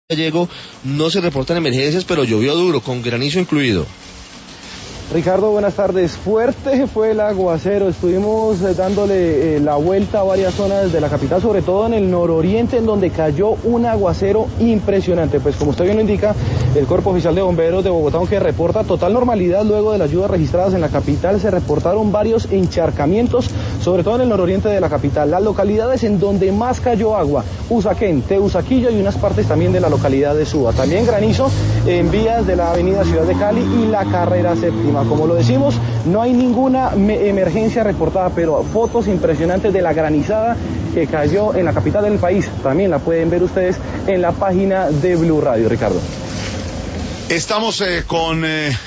Gallego no se reportan emergencias, pero llovió duro, con granizo incluido. Ricardo, buenas tardes. Fuerte fue el aguacero, estuvimos dándole la vuelta a varias zonas de la capital, sobre todo en el nororiente, en donde cayó un aguacero impresionante. Pues como usted bien lo indica, el Cuerpo Oficial de Bomberos de Bogotá, aunque reporta total normalidad luego de las lluvias registradas en la capital, se reportaron varios encharcamientos, sobre todo en el nororiente de la capital. Las localidades en donde más cayó agua: Usaquén, Teusaquillo y unas partes también de la localidad de Suba. También granizo en vías de la avenida Ciudad de Cali y la carrera séptima. Como lo decimos, no hay ninguna emergencia reportada, pero fotos impresionantes de la granizada que cayó en la capital del país. También la pueden ver ustedes en la página de Blue Radio, Ricardo. Estamos con